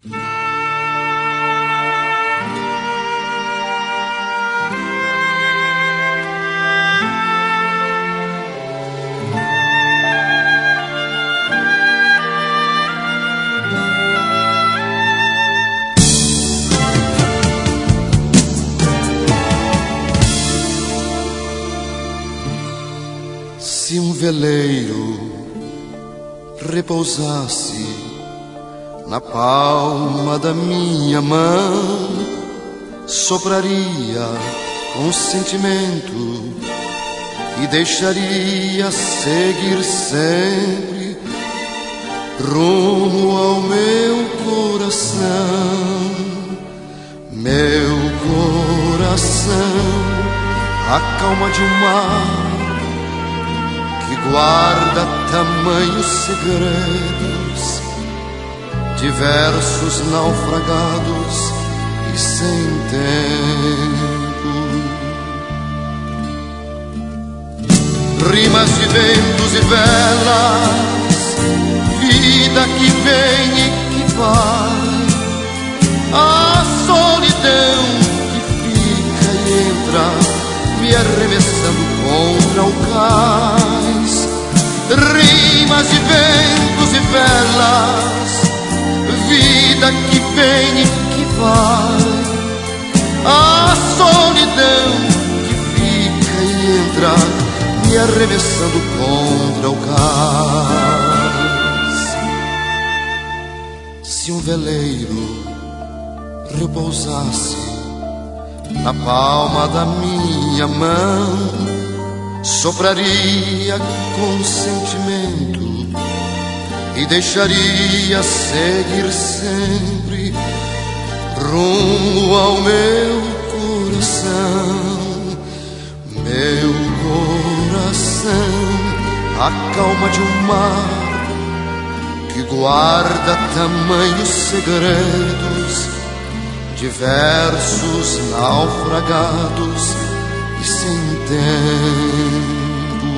Se um veleiro repousasse na palma da minha mão, sopraria com sentimento e deixaria seguir sempre rumo ao meu coração. Meu coração, a calma de um mar que guarda tamanhos segredos, diversos naufragados e sem tempo. Rimas de ventos e velas, vida que vem e que vai, a solidão que fica e entra, me arremessando contra o cais. Rimas de ventos e velas, vida que vem e que vai, a solidão que fica e entra, me arremessando contra o cais. Se um veleiro repousasse na palma da minha mão, sopraria com sentimento e deixaria seguir sempre rumo ao meu coração. Meu coração, a calma de um mar que guarda tamanhos segredos, diversos naufragados e sem tempo.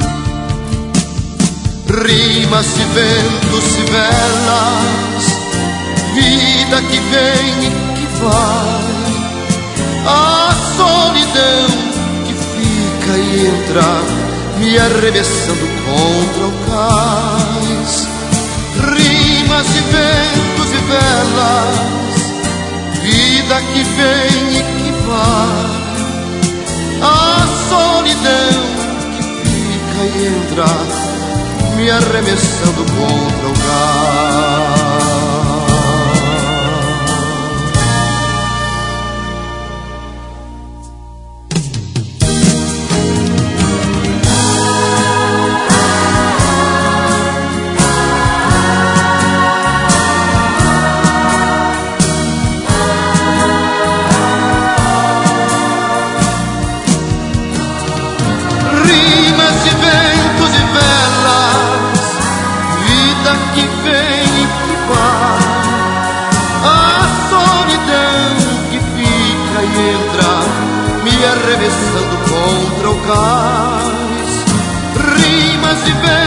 Rimas de ventos e velas, vida que vem e que vai, a solidão que fica e entra, me arremessando contra o cais. Rimas de ventos e velas, vida que vem e que vai, a solidão que fica e entra, me arremessando contra o cais. Que vem e que vai, a solidão que fica e entra, me arremessando contra o cais. Rimas de